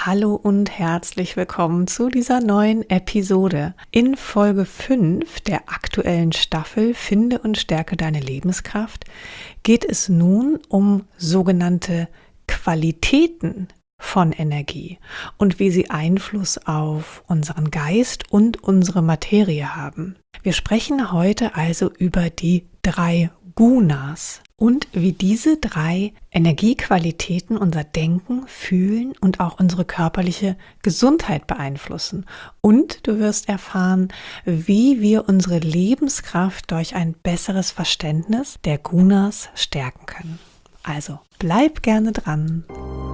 Hallo und herzlich willkommen zu dieser neuen Episode. In Folge 5 der aktuellen Staffel Finde und stärke deine Lebenskraft geht es nun um sogenannte Qualitäten von Energie und wie sie Einfluss auf unseren Geist und unsere Materie haben. Wir sprechen heute also über die 3 Gunas und wie diese 3 Energiequalitäten unser Denken, Fühlen und auch unsere körperliche Gesundheit beeinflussen. Und du wirst erfahren, wie wir unsere Lebenskraft durch ein besseres Verständnis der Gunas stärken können. Also bleib gerne dran.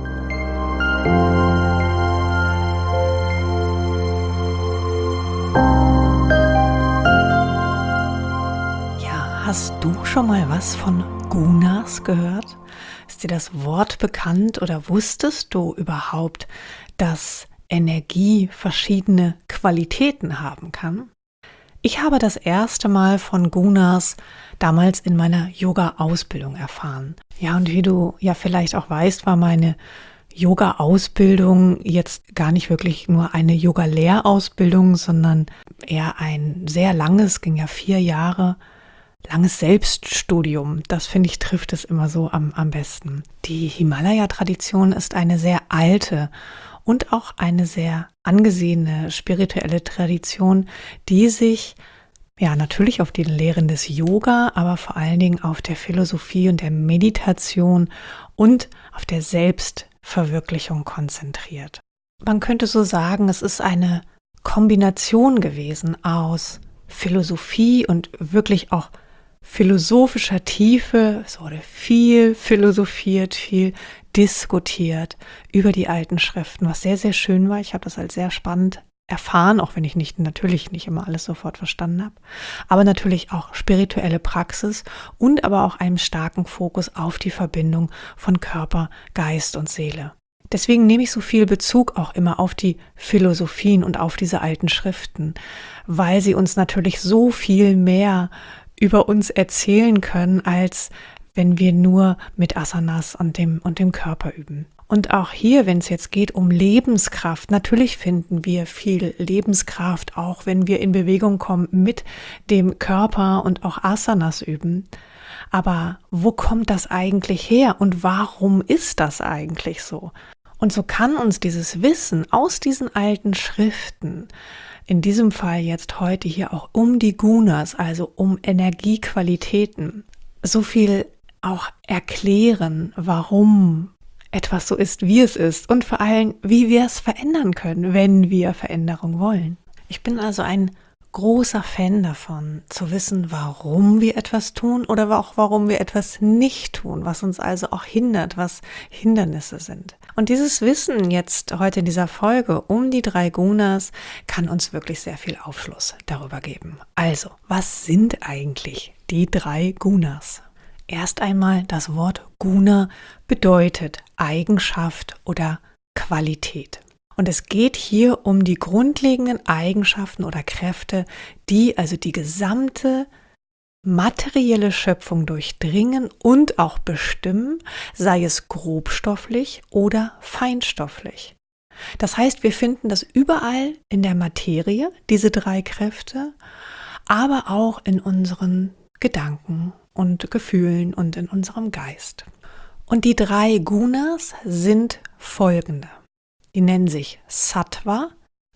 Hast du schon mal was von Gunas gehört? Ist dir das Wort bekannt oder wusstest du überhaupt, dass Energie verschiedene Qualitäten haben kann? Ich habe das erste Mal von Gunas damals in meiner Yoga-Ausbildung erfahren. Ja, und wie du ja vielleicht auch weißt, war meine Yoga-Ausbildung jetzt gar nicht wirklich nur eine Yoga-Lehrausbildung, sondern eher ein sehr langes, ging ja 4 Jahre, langes Selbststudium. Das finde ich trifft es immer so am besten. Die Himalaya-Tradition ist eine sehr alte und auch eine sehr angesehene spirituelle Tradition, die sich ja natürlich auf den Lehren des Yoga, aber vor allen Dingen auf der Philosophie und der Meditation und auf der Selbstverwirklichung konzentriert. Man könnte so sagen, es ist eine Kombination gewesen aus Philosophie und wirklich auch philosophischer Tiefe. Es wurde viel philosophiert, viel diskutiert über die alten Schriften, was sehr, sehr schön war. Ich habe das als sehr spannend erfahren, auch wenn ich natürlich nicht immer alles sofort verstanden habe. Aber natürlich auch spirituelle Praxis und aber auch einen starken Fokus auf die Verbindung von Körper, Geist und Seele. Deswegen nehme ich so viel Bezug auch immer auf die Philosophien und auf diese alten Schriften, weil sie uns natürlich so viel mehr über uns erzählen können, als wenn wir nur mit Asanas und dem Körper üben. Und auch hier, wenn es jetzt geht um Lebenskraft, natürlich finden wir viel Lebenskraft, auch wenn wir in Bewegung kommen mit dem Körper und auch Asanas üben. Aber wo kommt das eigentlich her und warum ist das eigentlich so? Und so kann uns dieses Wissen aus diesen alten Schriften, in diesem Fall jetzt heute hier auch um die Gunas, also um Energiequalitäten, so viel auch erklären, warum etwas so ist, wie es ist und vor allem, wie wir es verändern können, wenn wir Veränderung wollen. Ich bin also ein großer Fan davon, zu wissen, warum wir etwas tun oder auch warum wir etwas nicht tun, was uns also auch hindert, was Hindernisse sind. Und dieses Wissen jetzt heute in dieser Folge um die 3 Gunas kann uns wirklich sehr viel Aufschluss darüber geben. Also, was sind eigentlich die 3 Gunas? Erst einmal, das Wort Guna bedeutet Eigenschaft oder Qualität. Und es geht hier um die grundlegenden Eigenschaften oder Kräfte, die also die gesamte materielle Schöpfung durchdringen und auch bestimmen, sei es grobstofflich oder feinstofflich. Das heißt, wir finden das überall in der Materie, diese 3 Kräfte, aber auch in unseren Gedanken und Gefühlen und in unserem Geist. Und die 3 Gunas sind folgende. Die nennen sich Sattva,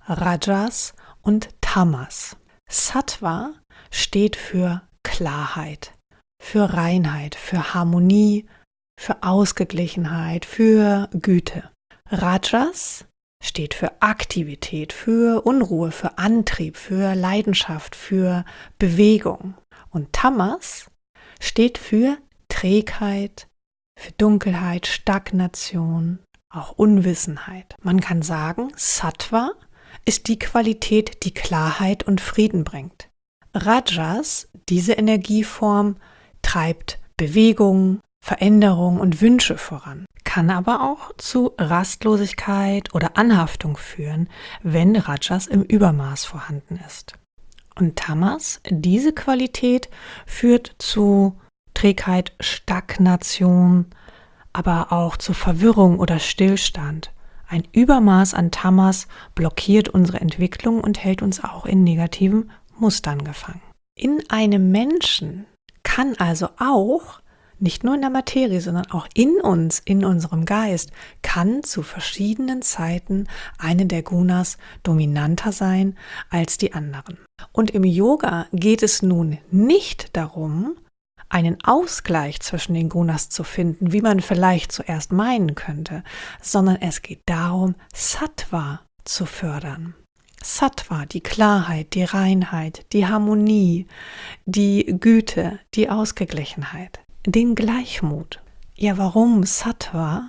Rajas und Tamas. Sattva steht für Klarheit, für Reinheit, für Harmonie, für Ausgeglichenheit, für Güte. Rajas steht für Aktivität, für Unruhe, für Antrieb, für Leidenschaft, für Bewegung. Und Tamas steht für Trägheit, für Dunkelheit, Stagnation, auch Unwissenheit. Man kann sagen, Sattva ist die Qualität, die Klarheit und Frieden bringt. Rajas, diese Energieform, treibt Bewegung, Veränderung und Wünsche voran, kann aber auch zu Rastlosigkeit oder Anhaftung führen, wenn Rajas im Übermaß vorhanden ist. Und Tamas, diese Qualität, führt zu Trägheit, Stagnation, aber auch zu Verwirrung oder Stillstand. Ein Übermaß an Tamas blockiert unsere Entwicklung und hält uns auch in negativen Mustern gefangen. In einem Menschen kann also auch, nicht nur in der Materie, sondern auch in uns, in unserem Geist, kann zu verschiedenen Zeiten eine der Gunas dominanter sein als die anderen. Und im Yoga geht es nun nicht darum, einen Ausgleich zwischen den Gunas zu finden, wie man vielleicht zuerst meinen könnte, sondern es geht darum, Sattva zu fördern. Sattva, die Klarheit, die Reinheit, die Harmonie, die Güte, die Ausgeglichenheit, den Gleichmut. Ja, warum Sattva?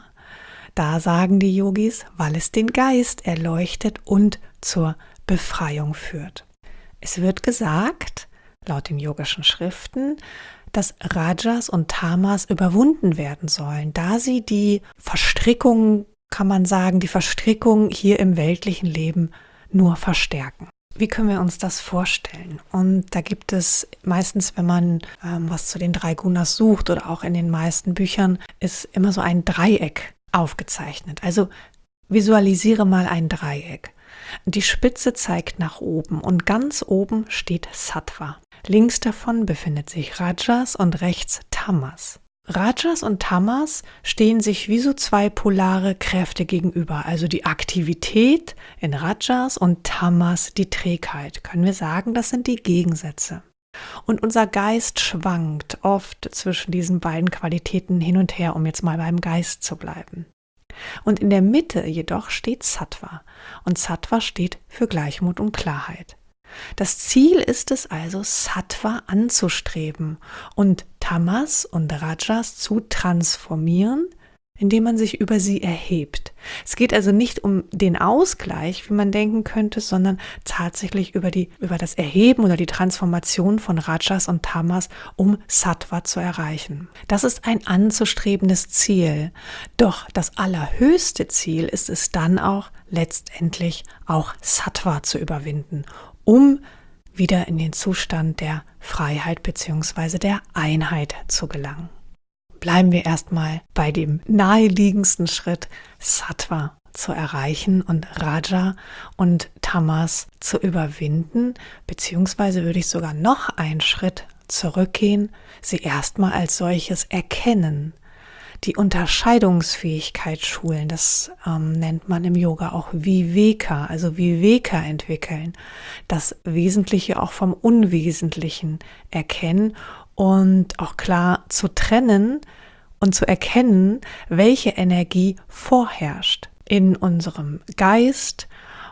Da sagen die Yogis, weil es den Geist erleuchtet und zur Befreiung führt. Es wird gesagt, laut den yogischen Schriften, dass Rajas und Tamas überwunden werden sollen, da sie die Verstrickung, kann man sagen, die Verstrickung hier im weltlichen Leben nur verstärken. Wie können wir uns das vorstellen? Und da gibt es meistens, wenn man was zu den 3 Gunas sucht oder auch in den meisten Büchern, ist immer so ein Dreieck aufgezeichnet. Also visualisiere mal ein Dreieck. Die Spitze zeigt nach oben und ganz oben steht Sattva. Links davon befindet sich Rajas und rechts Tamas. Rajas und Tamas stehen sich wie so 2 polare Kräfte gegenüber, also die Aktivität in Rajas und Tamas die Trägheit. Können wir sagen, das sind die Gegensätze. Und unser Geist schwankt oft zwischen diesen beiden Qualitäten hin und her, um jetzt mal beim Geist zu bleiben. Und in der Mitte jedoch steht Sattva. Und Sattva steht für Gleichmut und Klarheit. Das Ziel ist es also, Sattva anzustreben und Tamas und Rajas zu transformieren, indem man sich über sie erhebt. Es geht also nicht um den Ausgleich, wie man denken könnte, sondern tatsächlich über das Erheben oder die Transformation von Rajas und Tamas, um Sattva zu erreichen. Das ist ein anzustrebendes Ziel. Doch das allerhöchste Ziel ist es dann auch, letztendlich auch Sattva zu überwinden, um wieder in den Zustand der Freiheit bzw. der Einheit zu gelangen. Bleiben wir erstmal bei dem naheliegendsten Schritt, Sattva zu erreichen und Raja und Tamas zu überwinden, beziehungsweise würde ich sogar noch einen Schritt zurückgehen, sie erstmal als solches erkennen, die Unterscheidungsfähigkeit schulen, das nennt man im Yoga auch Viveka, also Viveka entwickeln, das Wesentliche auch vom Unwesentlichen erkennen und auch klar zu trennen und zu erkennen, welche Energie vorherrscht in unserem Geist,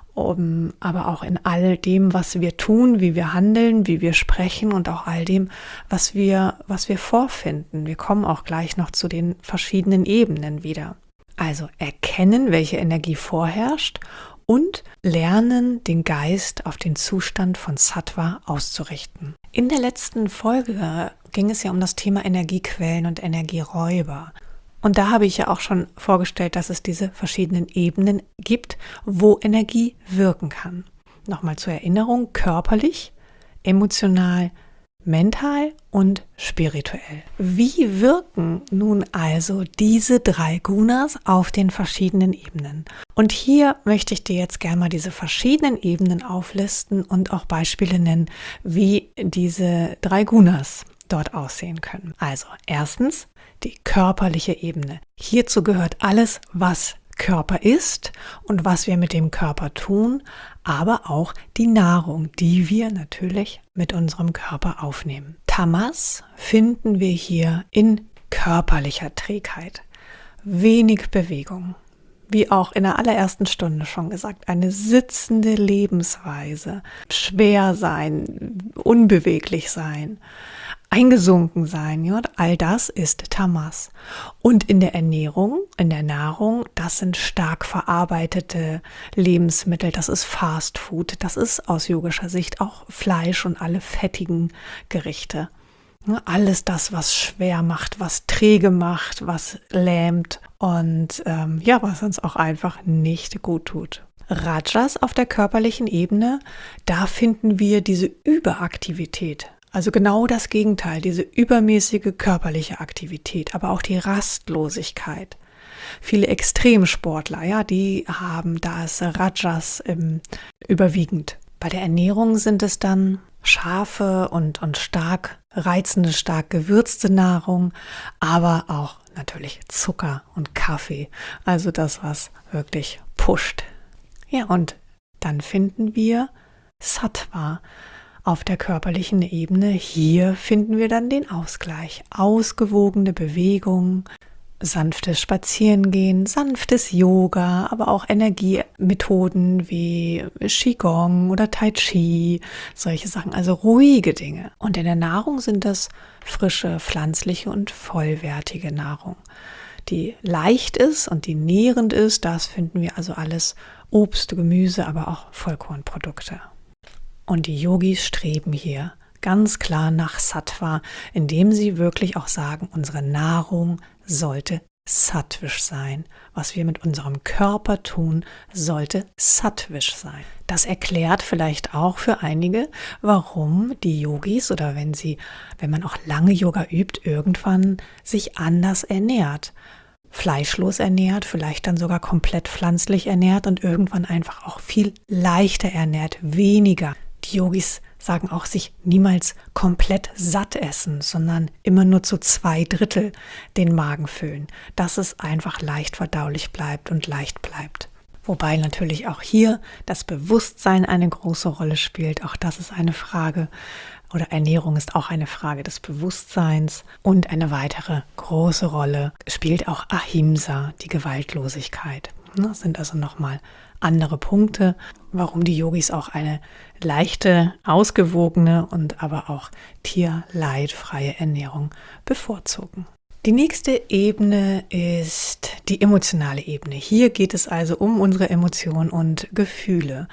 aber auch in all dem, was wir tun, wie wir handeln, wie wir sprechen und auch all dem, was wir vorfinden. Wir kommen auch gleich noch zu den verschiedenen Ebenen wieder. Also erkennen, welche Energie vorherrscht und lernen, den Geist auf den Zustand von Sattva auszurichten. In der letzten Folge ging es ja um das Thema Energiequellen und Energieräuber. Und da habe ich ja auch schon vorgestellt, dass es diese verschiedenen Ebenen gibt, wo Energie wirken kann. Nochmal zur Erinnerung, körperlich, emotional, mental und spirituell. Wie wirken nun also diese 3 Gunas auf den verschiedenen Ebenen? Und hier möchte ich dir jetzt gerne mal diese verschiedenen Ebenen auflisten und auch Beispiele nennen, wie diese 3 Gunas dort aussehen können. Also erstens die körperliche Ebene. Hierzu gehört alles, was Körper ist und was wir mit dem Körper tun, aber auch die Nahrung, die wir natürlich mit unserem Körper aufnehmen. Tamas finden wir hier in körperlicher Trägheit. Wenig Bewegung. Wie auch in der allerersten Stunde schon gesagt, eine sitzende Lebensweise. Schwer sein, unbeweglich sein, eingesunken sein, ja, all das ist Tamas. Und in der Ernährung, in der Nahrung, das sind stark verarbeitete Lebensmittel, das ist Fast Food, das ist aus yogischer Sicht auch Fleisch und alle fettigen Gerichte. Ja, alles das, was schwer macht, was träge macht, was lähmt und was uns auch einfach nicht gut tut. Rajas auf der körperlichen Ebene, da finden wir diese Überaktivität. Also genau das Gegenteil, diese übermäßige körperliche Aktivität, aber auch die Rastlosigkeit. viele Extremsportler, ja, die haben das Rajas überwiegend. Bei der Ernährung sind es dann scharfe und stark reizende, stark gewürzte Nahrung, aber auch natürlich Zucker und Kaffee, also das, was wirklich pusht. Ja, und dann finden wir Sattva auf der körperlichen Ebene. Hier finden wir dann den Ausgleich, ausgewogene Bewegung, sanftes Spazierengehen, sanftes Yoga, aber auch Energiemethoden wie Qigong oder Tai Chi, solche Sachen, also ruhige Dinge. Und in der Nahrung sind das frische, pflanzliche und vollwertige Nahrung, die leicht ist und die nährend ist. Das finden wir also alles Obst, Gemüse, aber auch Vollkornprodukte. Und die Yogis streben hier ganz klar nach Sattva, indem sie wirklich auch sagen, unsere Nahrung sollte sattwisch sein. Was wir mit unserem Körper tun, sollte sattwisch sein. Das erklärt vielleicht auch für einige, warum die Yogis oder wenn man auch lange Yoga übt, irgendwann sich anders ernährt. Fleischlos ernährt, vielleicht dann sogar komplett pflanzlich ernährt und irgendwann einfach auch viel leichter ernährt, weniger. Die Yogis sagen auch, sich niemals komplett satt essen, sondern immer nur zu 2/3 den Magen füllen, dass es einfach leicht verdaulich bleibt und leicht bleibt. Wobei natürlich auch hier das Bewusstsein eine große Rolle spielt. Auch das ist eine Frage, oder Ernährung ist auch eine Frage des Bewusstseins. Und eine weitere große Rolle spielt auch Ahimsa, die Gewaltlosigkeit. Das sind also nochmal andere Punkte, warum die Yogis auch eine leichte, ausgewogene und aber auch tierleidfreie Ernährung bevorzugen. Die nächste Ebene ist die emotionale Ebene. Hier geht es also um unsere Emotionen und Gefühle.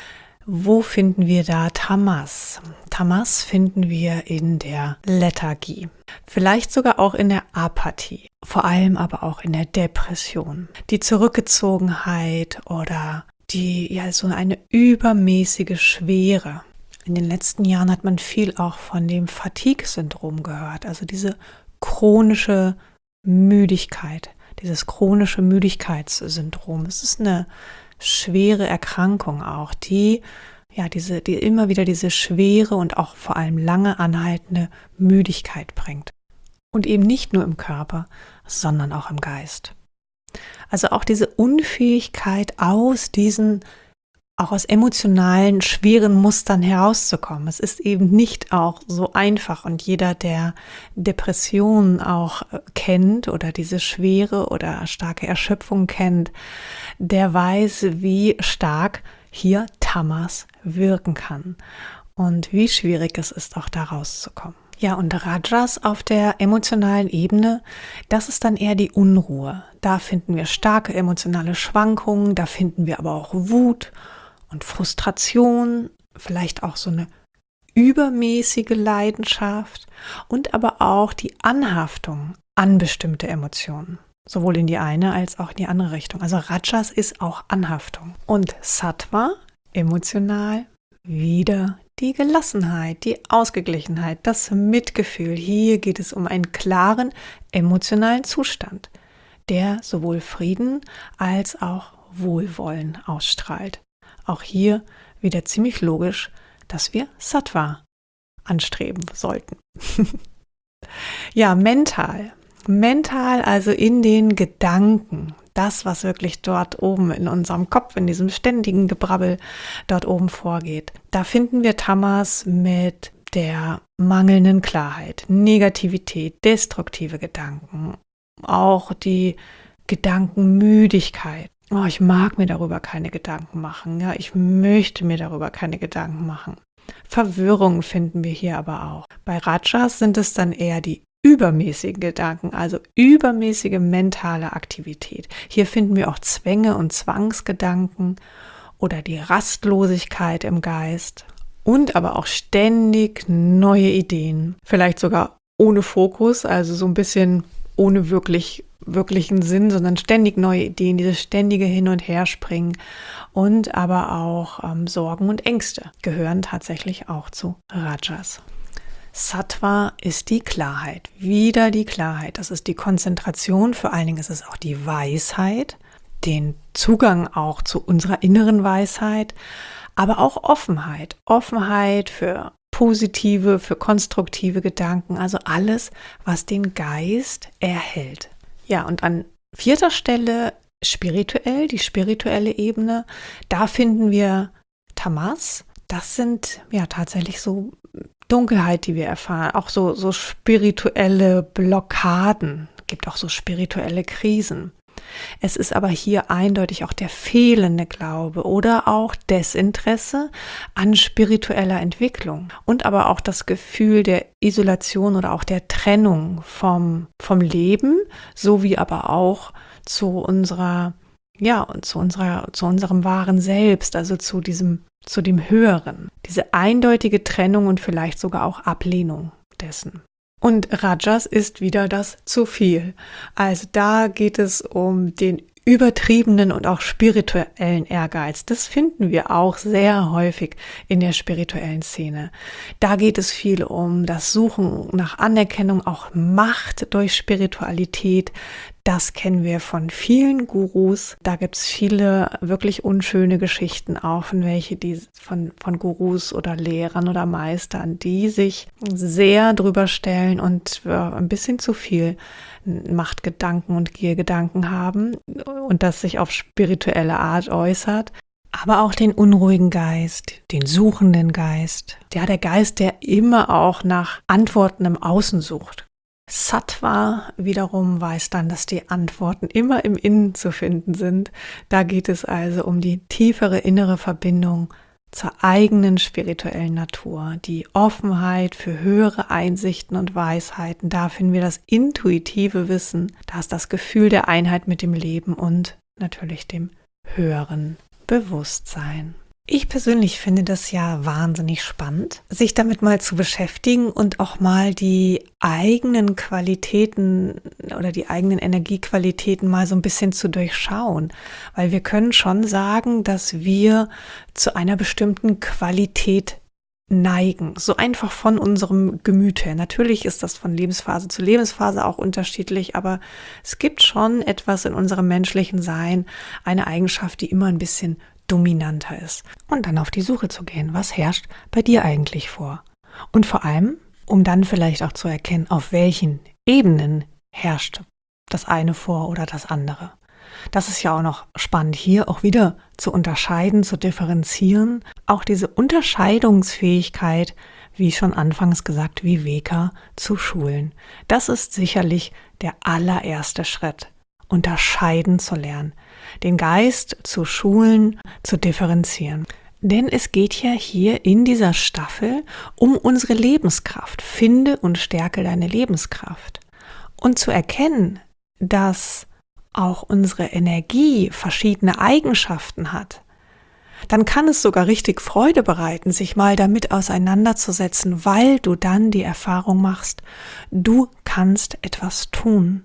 Wo finden wir da Tamas? Tamas finden wir in der Lethargie, vielleicht sogar auch in der Apathie, vor allem aber auch in der Depression. Die Zurückgezogenheit oder so eine übermäßige Schwere. In den letzten Jahren hat man viel auch von dem Fatigue-Syndrom gehört, also diese chronische Müdigkeit, dieses chronische Müdigkeitssyndrom. Es ist eine schwere Erkrankung auch, die immer wieder diese schwere und auch vor allem lange anhaltende Müdigkeit bringt. Und eben nicht nur im Körper, sondern auch im Geist. Also auch diese Unfähigkeit auch aus emotionalen, schweren Mustern herauszukommen. Es ist eben nicht auch so einfach und jeder, der Depressionen auch kennt oder diese schwere oder starke Erschöpfung kennt, der weiß, wie stark hier Tamas wirken kann und wie schwierig es ist, auch da rauszukommen. Ja, und Rajas auf der emotionalen Ebene, das ist dann eher die Unruhe. Da finden wir starke emotionale Schwankungen, da finden wir aber auch Wut und Frustration, vielleicht auch so eine übermäßige Leidenschaft und aber auch die Anhaftung an bestimmte Emotionen. Sowohl in die eine als auch in die andere Richtung. Also Rajas ist auch Anhaftung. Und Sattva, emotional, wieder die Gelassenheit, die Ausgeglichenheit, das Mitgefühl. Hier geht es um einen klaren emotionalen Zustand, der sowohl Frieden als auch Wohlwollen ausstrahlt. Auch hier wieder ziemlich logisch, dass wir Sattva anstreben sollten. Ja, mental, also in den Gedanken, das, was wirklich dort oben in unserem Kopf, in diesem ständigen Gebrabbel dort oben vorgeht. Da finden wir Tamas mit der mangelnden Klarheit, Negativität, destruktive Gedanken, auch die Gedankenmüdigkeit. Oh, ich mag mir darüber keine Gedanken machen. Ja, ich möchte mir darüber keine Gedanken machen. Verwirrung finden wir hier aber auch. Bei Rajas sind es dann eher die übermäßigen Gedanken, also übermäßige mentale Aktivität. Hier finden wir auch Zwänge und Zwangsgedanken oder die Rastlosigkeit im Geist und aber auch ständig neue Ideen. Vielleicht sogar ohne Fokus, also so ein bisschen ohne wirklichen Sinn, sondern ständig neue Ideen, dieses ständige Hin- und Herspringen und aber auch Sorgen und Ängste gehören tatsächlich auch zu Rajas. Sattva ist die Klarheit, wieder die Klarheit. Das ist die Konzentration, vor allen Dingen ist es auch die Weisheit, den Zugang auch zu unserer inneren Weisheit, aber auch Offenheit. Offenheit für positive, für konstruktive Gedanken, also alles, was den Geist erhält. Ja, und an 4. Stelle spirituell, die spirituelle Ebene, da finden wir Tamas. Das sind ja tatsächlich so Dunkelheit, die wir erfahren, auch so spirituelle Blockaden, gibt auch so spirituelle Krisen. Es ist aber hier eindeutig auch der fehlende Glaube oder auch Desinteresse an spiritueller Entwicklung und aber auch das Gefühl der Isolation oder auch der Trennung vom Leben, sowie aber auch zu unserem wahren Selbst, also zu dem Höheren. Diese eindeutige Trennung und vielleicht sogar auch Ablehnung dessen. Und Rajas ist wieder das zu viel. Also da geht es um den übertriebenen und auch spirituellen Ehrgeiz. Das finden wir auch sehr häufig in der spirituellen Szene. Da geht es viel um das Suchen nach Anerkennung, auch Macht durch Spiritualität. Das kennen wir von vielen Gurus. Da gibt es viele wirklich unschöne Geschichten auch, von Gurus oder Lehrern oder Meistern, die sich sehr drüber stellen und ein bisschen zu viel Machtgedanken und Giergedanken haben und das sich auf spirituelle Art äußert. Aber auch den unruhigen Geist, den suchenden Geist. Ja, der Geist, der immer auch nach Antworten im Außen sucht. Sattva wiederum weiß dann, dass die Antworten immer im Innen zu finden sind. Da geht es also um die tiefere innere Verbindung zur eigenen spirituellen Natur, die Offenheit für höhere Einsichten und Weisheiten. Da finden wir das intuitive Wissen, da ist das Gefühl der Einheit mit dem Leben und natürlich dem höheren Bewusstsein. Ich persönlich finde das ja wahnsinnig spannend, sich damit mal zu beschäftigen und auch mal die eigenen Qualitäten oder die eigenen Energiequalitäten mal so ein bisschen zu durchschauen. Weil wir können schon sagen, dass wir zu einer bestimmten Qualität neigen, so einfach von unserem Gemüt her. Natürlich ist das von Lebensphase zu Lebensphase auch unterschiedlich, aber es gibt schon etwas in unserem menschlichen Sein, eine Eigenschaft, die immer ein bisschen dominanter ist. Und dann auf die Suche zu gehen, was herrscht bei dir eigentlich vor? Und vor allem, um dann vielleicht auch zu erkennen, auf welchen Ebenen herrscht das eine vor oder das andere. Das ist ja auch noch spannend, hier auch wieder zu unterscheiden, zu differenzieren. Auch diese Unterscheidungsfähigkeit, wie schon anfangs gesagt, Viveka zu schulen. Das ist sicherlich der allererste Schritt. Unterscheiden zu lernen, den Geist zu schulen, zu differenzieren. Denn es geht ja hier in dieser Staffel um unsere Lebenskraft. Finde und stärke deine Lebenskraft. Und zu erkennen, dass auch unsere Energie verschiedene Eigenschaften hat, dann kann es sogar richtig Freude bereiten, sich mal damit auseinanderzusetzen, weil du dann die Erfahrung machst, du kannst etwas tun.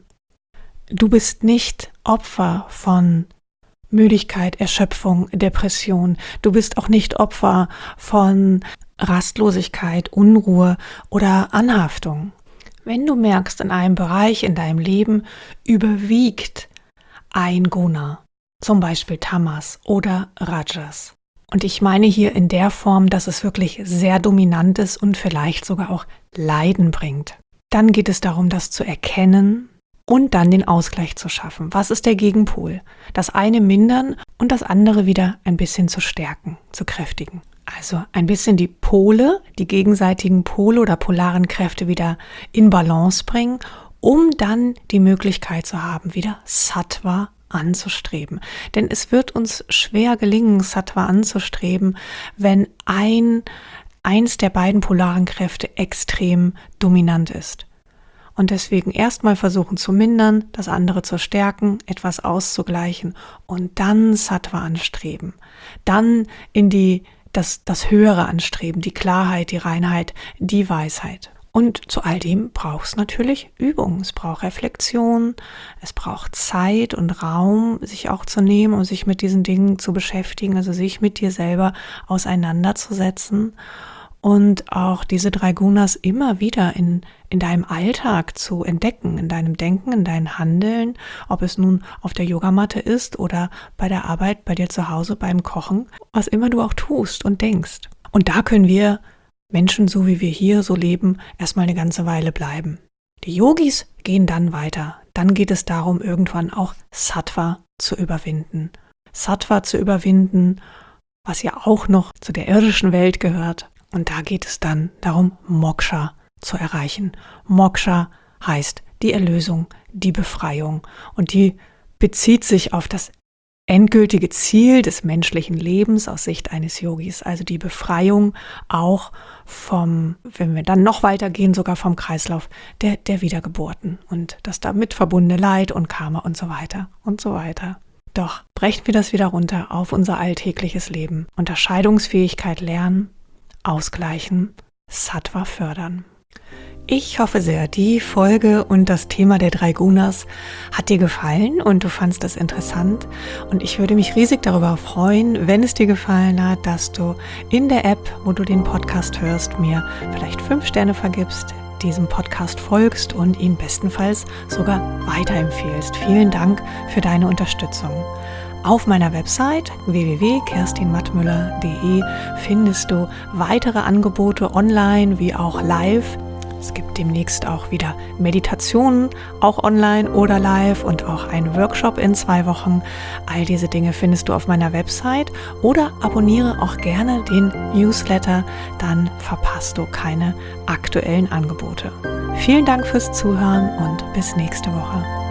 Du bist nicht Opfer von Müdigkeit, Erschöpfung, Depression. Du bist auch nicht Opfer von Rastlosigkeit, Unruhe oder Anhaftung. Wenn du merkst, in einem Bereich in deinem Leben überwiegt ein Guna, zum Beispiel Tamas oder Rajas. Und ich meine hier in der Form, dass es wirklich sehr dominant ist und vielleicht sogar auch Leiden bringt. Dann geht es darum, das zu erkennen und dann den Ausgleich zu schaffen. Was ist der Gegenpol? Das eine mindern und das andere wieder ein bisschen zu stärken, zu kräftigen. Also ein bisschen die Pole, die gegenseitigen Pole oder polaren Kräfte wieder in Balance bringen, um dann die Möglichkeit zu haben, wieder Sattva anzustreben. Denn es wird uns schwer gelingen, Sattva anzustreben, wenn eins der beiden polaren Kräfte extrem dominant ist. Und deswegen erstmal versuchen zu mindern, das andere zu stärken, etwas auszugleichen und dann Sattva anstreben. Dann in das Höhere anstreben, die Klarheit, die Reinheit, die Weisheit. Und zu all dem braucht es natürlich Übung, es braucht Reflexion, es braucht Zeit und Raum, sich auch zu nehmen und sich mit diesen Dingen zu beschäftigen, also sich mit dir selber auseinanderzusetzen und auch diese 3 Gunas immer wieder in deinem Alltag zu entdecken, in deinem Denken, in deinem Handeln, ob es nun auf der Yogamatte ist oder bei der Arbeit, bei dir zu Hause, beim Kochen, was immer du auch tust und denkst. Und da können wir Menschen, so wie wir hier so leben, erstmal eine ganze Weile bleiben. Die Yogis gehen dann weiter. Dann geht es darum, irgendwann auch Sattva zu überwinden. Sattva zu überwinden, was ja auch noch zu der irdischen Welt gehört. Und da geht es dann darum, Moksha zu erreichen. Moksha heißt die Erlösung, die Befreiung. Und die bezieht sich auf das endgültige Ziel des menschlichen Lebens aus Sicht eines Yogis. Also die Befreiung auch vom, wenn wir dann noch weitergehen, sogar vom Kreislauf der Wiedergeburten. Und das damit verbundene Leid und Karma und so weiter und so weiter. Doch brechen wir das wieder runter auf unser alltägliches Leben. Unterscheidungsfähigkeit lernen, ausgleichen, Sattva fördern. Ich hoffe sehr, die Folge und das Thema der 3 Gunas hat dir gefallen und du fandst das interessant. Und ich würde mich riesig darüber freuen, wenn es dir gefallen hat, dass du in der App, wo du den Podcast hörst, mir vielleicht 5 Sterne vergibst, diesem Podcast folgst und ihn bestenfalls sogar weiterempfehlst. Vielen Dank für deine Unterstützung. Auf meiner Website www.kerstinmattmüller.de findest du weitere Angebote online wie auch live. Es gibt demnächst auch wieder Meditationen, auch online oder live und auch einen Workshop in 2 Wochen. All diese Dinge findest du auf meiner Website oder abonniere auch gerne den Newsletter, dann verpasst du keine aktuellen Angebote. Vielen Dank fürs Zuhören und bis nächste Woche.